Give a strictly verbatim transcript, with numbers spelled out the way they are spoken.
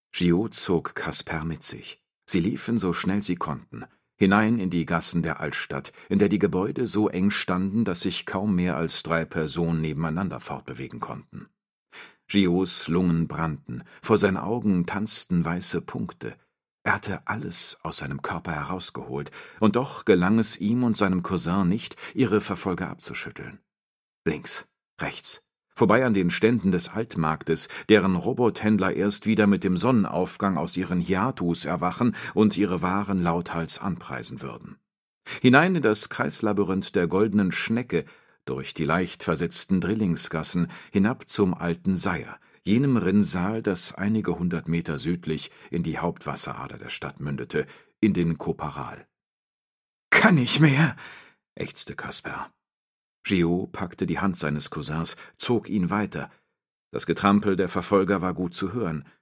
Gio zog Casper mit sich. Sie liefen, so schnell sie konnten, hinein in die Gassen der Altstadt, in der die Gebäude so eng standen, dass sich kaum mehr als drei Personen nebeneinander fortbewegen konnten. Gios Lungen brannten, vor seinen Augen tanzten weiße Punkte. Er hatte alles aus seinem Körper herausgeholt, und doch gelang es ihm und seinem Cousin nicht, ihre Verfolger abzuschütteln. Links, rechts, vorbei an den Ständen des Altmarktes, deren Robothändler erst wieder mit dem Sonnenaufgang aus ihren Hiatus erwachen und ihre Waren lauthals anpreisen würden. Hinein in das Kreislabyrinth der Goldenen Schnecke, durch die leicht versetzten Drillingsgassen, hinab zum Alten Seier, jenem Rinnsal, das einige hundert Meter südlich in die Hauptwasserader der Stadt mündete, in den Koparal. »Kann nicht mehr«, ächzte Casper. Gio packte die Hand seines Cousins, zog ihn weiter. Das Getrampel der Verfolger war gut zu hören.